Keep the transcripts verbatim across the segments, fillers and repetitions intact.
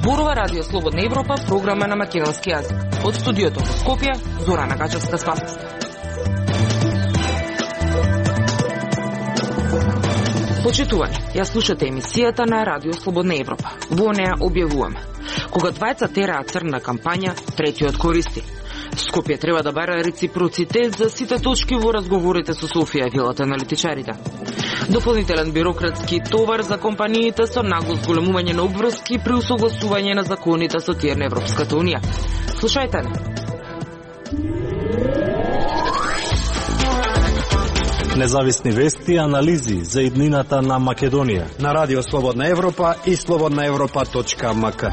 Зборува Радио Слободна Европа, програма на македонски јазик. Од студиото во Скопје, Зорана Гачевска-Спасовска. Почитувани, ја слушате емисијата на Радио Слободна Европа. Во неа објавуваме: кога двајца тераат црна кампања, третиот користи. Скопје треба да бара реципроцитет за сите точки во разговорите со Софија, велат аналитичарите. Дополнителен бирократски товар за компаниите со нагло зголемување на обврски при усогласување на законите со тие на Европската Унија. Слушајте не. Независни вести и анализи за иднината на Македонија на Радио Слободна Европа и слободна европа точка ем ка.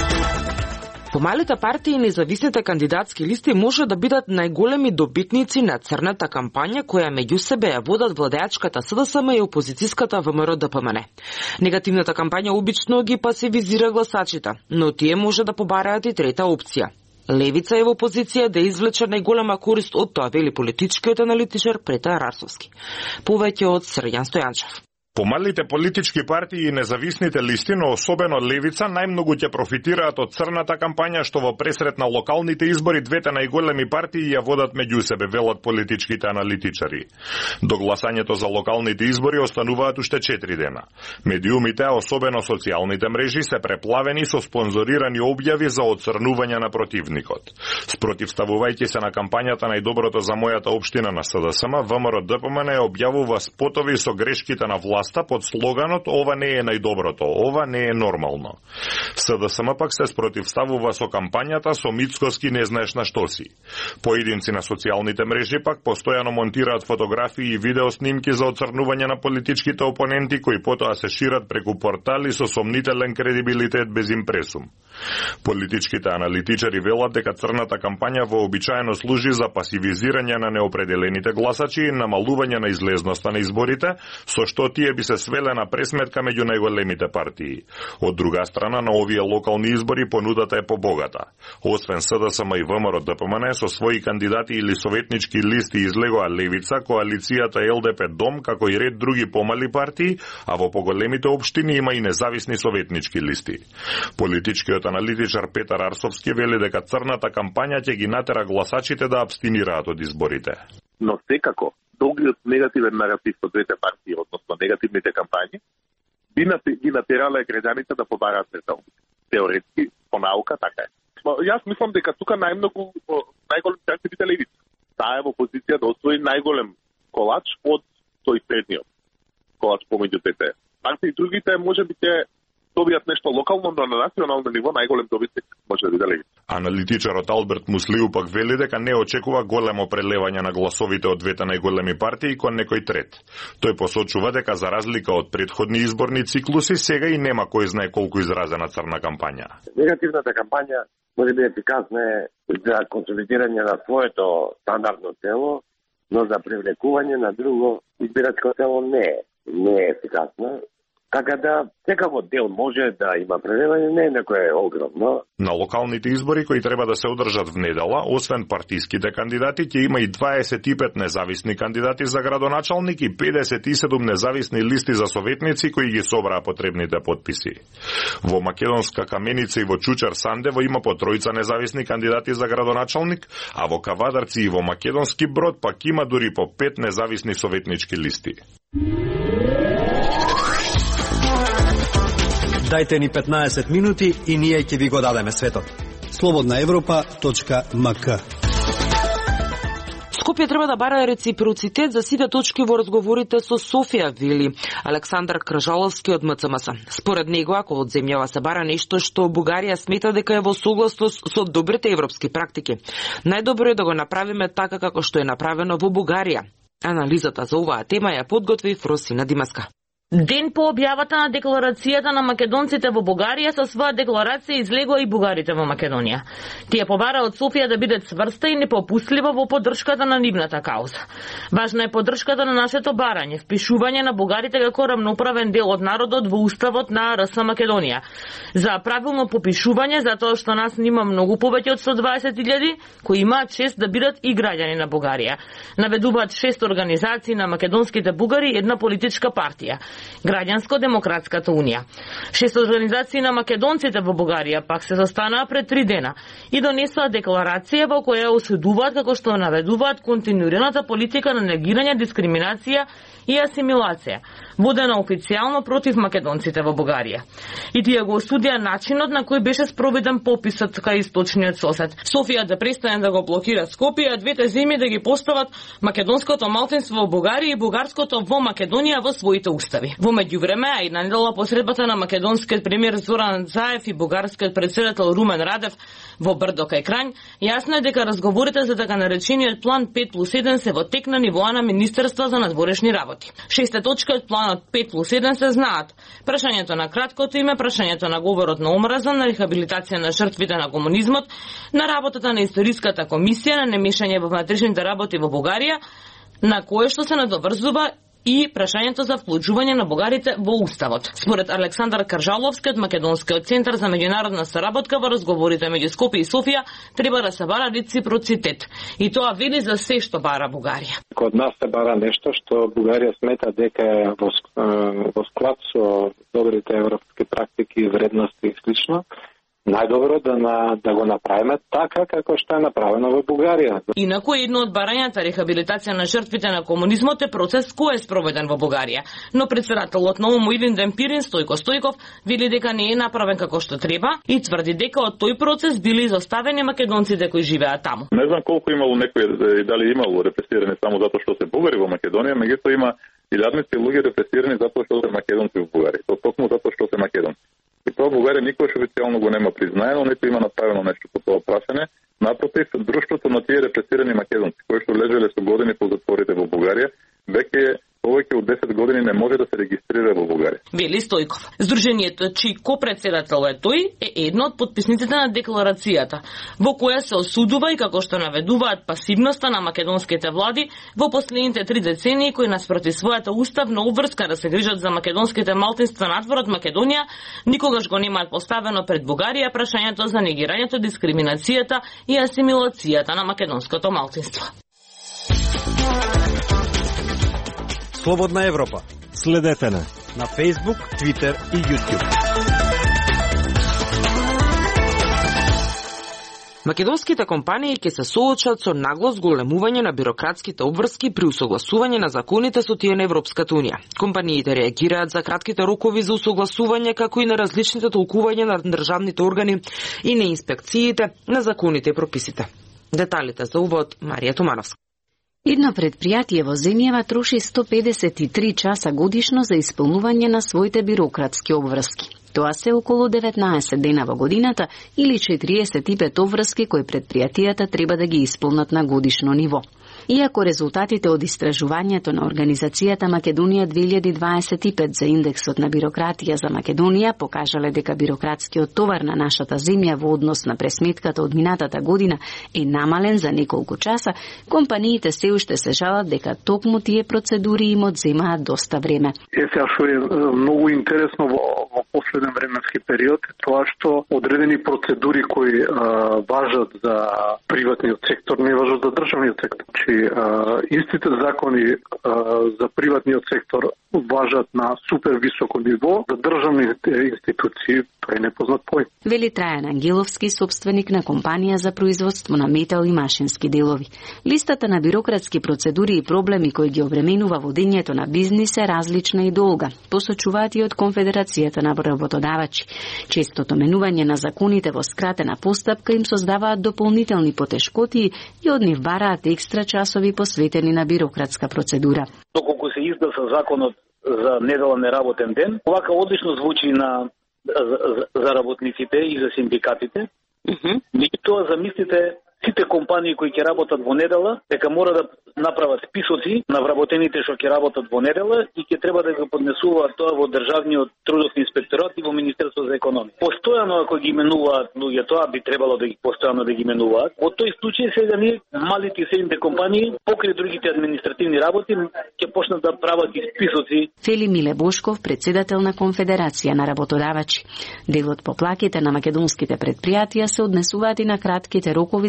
Помалите партии и независните кандидатски листи може да бидат најголеми добитници на црната кампања која меѓу себе ја водат владеачката С Д С М и опозицијската В М Р Д П М Н. Негативната кампања обично ги пасивизира гласачите, но тие може да побараат и трета опција. Левица е во позиција да извлече најголема корист од тоа, вели политичкиот аналитичар Петар Арсовски. Повеќе од Срјан Стојанчев. Помалите политички партии и независните листи, но особено левица, најмногу ќе профитираат од црната кампања што во пресрет на локалните избори двете најголеми партии ја водат меѓу себе, велат политичките аналитичари. До гласањето за локалните избори остануваат уште четири дена. Медиумите, особено социјалните мрежи, се преплавени со спонзорирани објави за оцрнување на противникот. Спротивставувајќи се на кампањата најдоброто за мојата општина на С Д С М, В М Р Д П М Н објавува спотови со грешките на власт под слоганот "Ова не е најдоброто, ова не е нормално". С Д С М пак се спротивставува со кампањата "Со Мицкоски не знаеш на што си". Поединци на социјалните мрежи пак постојано монтираат фотографии и видеоснимки за оцрнување на политичките опоненти кои потоа се шират преку портали со сомнителен кредибилитет без импресум. Политичките аналитичари велат дека црната кампања вообичаено служи за пасивизирање на неопределените гласачи и намалување на излезноста на изборите, со што тие би се свеле на пресметка меѓу најголемите партии. Од друга страна, на овие локални избори понудата е побогата. Освен С Д С М и В М Р Д П М Н, со своји кандидати или советнички листи излегоа Левица, коалицијата Л Д П Дом, како и ред други помали партии, а во поголемите општини има и независни советнички листи. Политичкиот аналитичар Петар Арсовски вели дека црната кампања ќе ги натера гласачите да абстинираат од изборите. Но секако, долгиот негативен наратив од двете партии, односно негативните кампањи, би ги натерале граѓаните да побараат ретални. Теоретски, по наука, така е. Јас мислам дека тука најмногу, најголем шанс биде Левица. Таа е во позиција да освои најголем колач од тој средниот колач помеѓу двете партии. Другите може би ќе добијат нешто локално, но на национално ниво најголем добитник може да биде Левица. Аналитичарот Алберт Муслиу пак вели дека не очекува големо прелевање на гласовите од двете најголеми партии кон некој трет. Тој посочува дека за разлика од претходни изборни циклуси, сега и нема кој знае колку изразена црна кампања. Негативната кампања може би ефикасна за консолидирање на своето стандардно тело, но за привлекување на друго избирачко тело не е. Не е ефикасна. Така да, секако дел може да има прелевање, не е некое огромно. На локалните избори кои треба да се одржат в недела, освен партиските кандидати, ќе има и дваесет и пет независни кандидати за градоначалник и педесет и седум независни листи за советници кои ги собраа потребните потписи. Во Македонска Каменица и во Чучар Сандево има по тројца независни кандидати за градоначалник, а во Кавадарци и во Македонски Брод пак има дури по пет независни советнички листи. Дајте ни петнаесет минути и ние ќе ви го дадеме светот. слободна европа точка ем ка. Скопје треба да бара реципроцитет за сите точки во разговорите со Софија, вели Александар Кражаловски од М Ц М С. Според него, ако од земјава се бара нешто што Бугарија смета дека е во согласност со добрите европски практики, најдобро е да го направиме така како што е направено во Бугарија. Анализата за оваа тема ја подготви Фросина Димаска. Ден по објавата на декларацијата на македонците во Бугарија, со своја декларација излегоа и бугарите во Македонија. Тие побара од Софија да биде цврста и непопустлива во поддршката на нивната кауза. Важна е поддршката на нашето барање, впишување на бугарите како рамноправен дел од народот во уставот на Р С Македонија. За правилно попишување, затоа што нас нима многу повеќе од сто дваесет илјади, кои имаат чест да бидат и граѓани на Бугарија. Наведуваат шест организации на македонските бугари и една политичка партија. Граѓанско-демократската унија. Шест организации на македонците во Бугарија пак се застанаа пред три дена и донесоа декларација во која осудуваат како што наведуваат континуираната политика на негирање, дискриминација и асимилација, водена официјално против македонците во Бугарија. И тие го осудија начинот на кој беше спроведен пописот кај источниот сосед. Софија да престане да го блокира Скопје, а двете земји да ги постават македонското малцинство во Бугарија и бугарското во Македонија во своите устави. Во меѓувреме, а и на недела посредбата на македонскиот премиер Зоран Заев и бугарскиот председател Румен Радев во Брдо кај Крањ, јасно е дека разговорите за така наречениот план пет плюс еден се во тек на нивоа на Министерство за надворешни работи. Шеста точка од планот пет плюс еден се знаат: прашањето на краткото име, прашањето на говорот на омраза, на рехабилитација на жртвите на комунизмот, на работата на историската комисија, на немешање во внатрешните работи во Бугарија, на кое што се надоврзува и прашањето за вклучување на бугарите во уставот. Според Александар Каржаловски од Македонскиот центар за меѓународна соработка, во разговорите меѓу Скопје и Софија треба да се бара реципроцитет. И тоа вели за се што бара Бугарија. Код нас се бара нешто што Бугарија смета дека е во, во склад со добрите европски практики, вредности и слично. Најдобро да, на, да го направиме така како што е направено во Бугарија. Инаку едно од барањата рехабилитација на жртвите на комунизмот е процес кој е спроведен во Бугарија. Но председателот на ОМО Илин Демпирин Стојко Стојков вели дека не е направен како што треба и тврди дека од тој процес били изоставени македонците кои живеат таму. Не знам колку имало некој и дали имало репресирани само затоа што се бугари во Македонија, меѓутоа има илјадници луѓе репресирани затоа што се македонци во Бугарија. Тоа токму затоа што се македонци. И тоа Бугарија никогаш официјално го нема признаено, ниту има направено нешто по тоа прашање. Напротив, друштвото на тие репресирани македонци, кои што лежеле со години по затворите во Бугарија, веќе повеќе од десет години не може да се регистрира во Бугарија. Вели Стојков. Здруженијето чиј ко-председател е тој е едно од подписниците на декларацијата, во која се осудува и како што наведуваат пасивноста на македонските влади во последните три децении кои наспроти својата уставна обврска да се грижат за македонските малцинства надвор од Македонија, никогаш го немаат поставено пред Бугарија прашањето за негирањето, дискриминацијата и асимилацијата на македонското малцинство. Слободна Европа. Следете не на Facebook, Twitter и YouTube. Македонските компании ќе се соочат со нагло зголемување на бирократските обврски при усогласување на законите со тие на Европската унија. Компаниите реагираат за кратките рокови за усогласување, како и на различните толкувања на државните органи и на инспекциите на законите и прописите. Деталите за увод Марија Тумановска. Едно предпријатие во земјава троши сто педесет и три часа годишно за исполнување на своите бирократски обврски. Тоа се околу деветнаесет дена во годината или четириесет и пет обврски кои предпријатијата треба да ги исполнат на годишно ниво. Иако резултатите од истражувањето на Организацијата Македонија две илјади дваесет и пет за индексот на бирократија за Македонија покажале дека бирократскиот товар на нашата земја во однос на пресметката од минатата година е намален за неколку часа, компаниите се уште се жалат дека токму тие процедури им одземаат доста време. Е, сега што е многу интересно во, во последен временски период е тоа што одредени процедури кои а, важат за приватниот сектор не важат за државниот сектор. Uh, истите закони uh, за приватниот сектор важат на супер високо ниво, за државните институции тоа е непознат поим. Вели Трајан Ангеловски, собственик на компанија за производство на метал и машински делови. Листата на бирократски процедури и проблеми кои ги обременува водењето на бизнис е различна и долга, посочуваат и од Конфедерацијата на работодавачи. Честото менување на законите во скратена постапка им создаваат дополнителни потешкоти и од нив бараат екстра часови посветени на бирократска процедура. Доколку се изда со законот за неделен неработен ден, овака одлично звучи на за, за работниците и за синдикатите. Mm-hmm. Меѓутоа замислите сите компании кои ќе работат во недела, дека мора да направат списоци на вработените што ќе работат во недела и ќе треба да го поднесуваат тоа во Државниот трудов инспекторат и во Министерството за економија. Постојано ако ги именуваат луѓе, тоа би требало да ги постојано да ги именуваат. Во тој случај сега ние малите и средните компании покрај другите административни работи ќе почнат да прават и списоци. Фели Миле Бошков, председател на Конфедерација на работодавачи. Делот по плаќите на македонските предпријатија се однесуваат и на кратките рокови за усогласување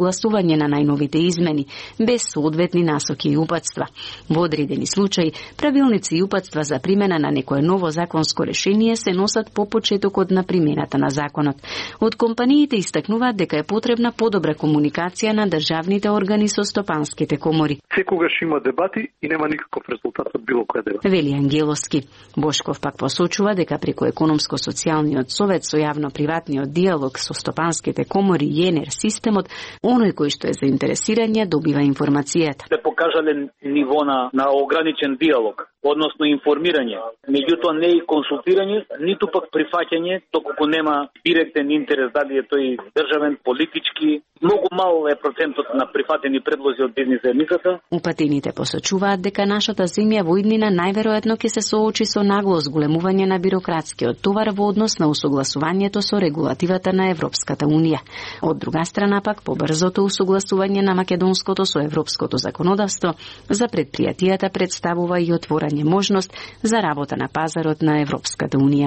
усогласување на најновите измени, без соодветни насоки и упатства. Во одредени случаи, правилници и упатства за примена на некое ново законско решение се носат по почетокот на примената на законот. Од компаниите истакнуваат дека е потребна подобра комуникација на државните органи со стопанските комори. Секогаш има дебати и нема никаков резултат од било која дебат. Вели Ангеловски. Бошков пак посочува дека преку економско-социјалниот совет со јавно-приватниот диалог со стопанските комори и ЕНЕР системот, оној кој што е заинтересирање добива информацијата. Се покажале ниво на, на ограничен диалог, односно информирање. Меѓутоа не и консултирање, ниту пак прифаќање, доколку нема директен интерес, дали е тој државен, политички. Многу мал е процентот на прифатени предлози од бизнис заедницата. Упатените посочуваат дека нашата земја во иднина најверојатно ќе се соочи со нагло зголемување на бирократскиот товар во однос на усогласувањето со регулативата на Европската унија. Од друга страна пак, побрзото усогласување на македонското со европското законодавство за предпријатијата представува и отворање можност за работа на пазарот на Европската унија.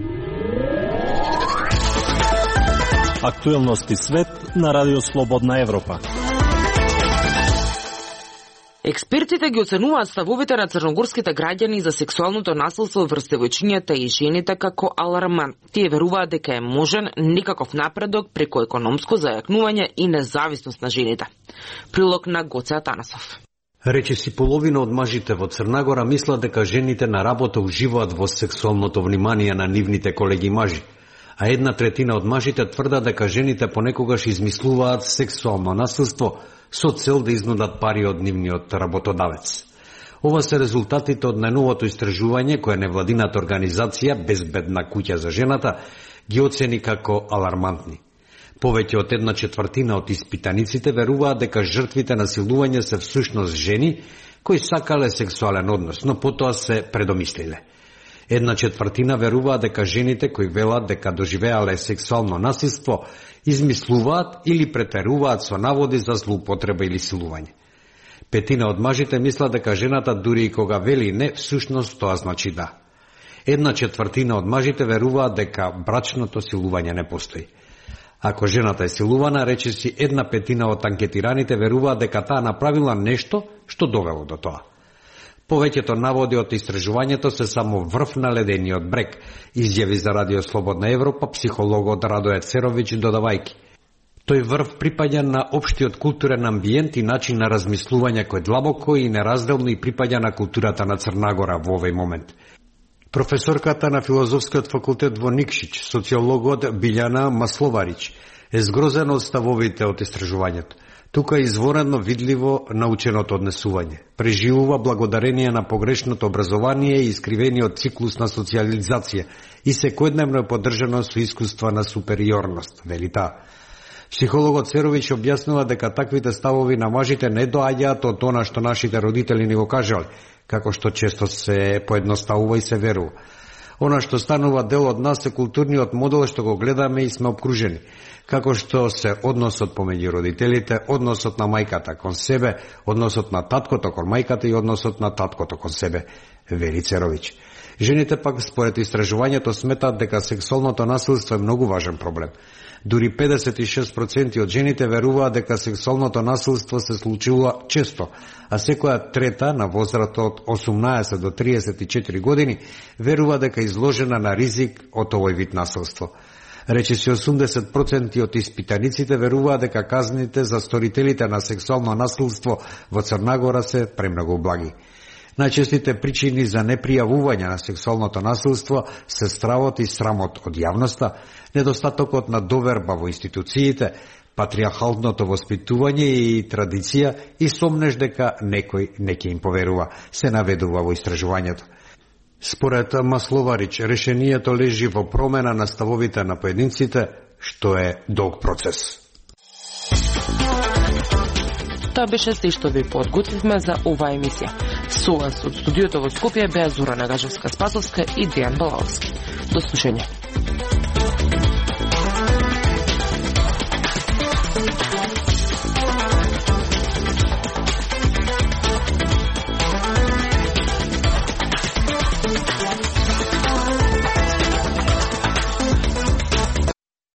Актуелности свет на Радио Слободна Европа. Експертите ги оценуваат ставовите на црногорските граѓани за сексуалното насилство врз девојчињата и жените како алармант. Тие веруваат дека е можен некаков напредок преку економско зајакнување и независност на жените. Прилог на Гоце Атанасов. Речиси половина од мажите во Црнагора мислат дека жените на работа уживаат во сексуалното внимание на нивните колеги мажи, а една третина од мажите тврдат дека жените понекогаш измислуваат сексуално насилство со цел да изнудат пари од нивниот работодавец. Ова се резултатите од најновото истражување кое невладината организација Безбедна куќа за жената ги оцени како алармантни. Повеќе од една четвртина од испитаниците веруваат дека жртвите на силување се всушност жени кои сакале сексуален однос, но потоа се предомислиле. Една четвртина веруваат дека жените кои велат дека доживеале сексуално насилство измислуваат или претеруваат со наводи за злоупотреба или силување. Петина од мажите мислат дека жената дури и кога вели не, всушност тоа значи да. Една четвртина од мажите веруваат дека брачното силување не постои. Ако жената е силувана, речиси една петина од анкетираните веруваат дека таа направила нешто што довело до тоа. Повеќето наводи од истражувањето се само врв на ледениот брег, изјави за Радио Слободна Европа психологот Радоје Церович додавајки. Тој врв припаѓа на општиот културен амбиент и начин на размислување кој длабоко и неразделно и припаѓа на културата на Црнагора во овој момент. Професорката на Филозофскиот факултет во Никшич, социологот Билјана Масловарич, е згрозена од ставовите од истражувањето. Тука е изворено видливо наученото однесување. Преживува благодарение на погрешното образование и искривениот циклус на социализација и секојдневно е поддржано со искуства на супериорност, вели таа. Психологот Церович објаснува дека таквите ставови на мажите не доаѓаат од она што нашите родители ни го кажале, како што често се поедноставува и се верува. Она што станува дел од нас е културниот модел што го гледаме и сме обкружени, како што се односот помеѓу родителите, односот на мајката кон себе, односот на таткото кон мајката и односот на таткото кон себе, вели Церович. Жените пак според истражувањето сметаат дека сексуалното насилство е многу важен проблем. Дури педесет и шест проценти од жените веруваат дека сексуалното насилство се случува често, а секоја трета на возраст од осумнаесет до триесет и четири години верува дека е изложена на ризик од овој вид насилство. Речиси осумдесет проценти од испитаниците веруваат дека казните за сторителите на сексуално насилство во Црнагора се премногу благи. Најчестите причини за непријавување на сексуалното насилство се стравот и срамот од јавноста, недостатокот на доверба во институциите, патриархалното воспитување и традиција и сомнеш дека некој не ќе им поверува, се наведува во истражувањето. Според Масловарич, решението лежи во промена на ставовите на поединците, што е долг процес. Тоа беше се што ви подготвивме за оваа емисија. Со вас од студиото во Скопје беа Зора Нагажевска-Спасовска и Дејан Балаовски. До слушање.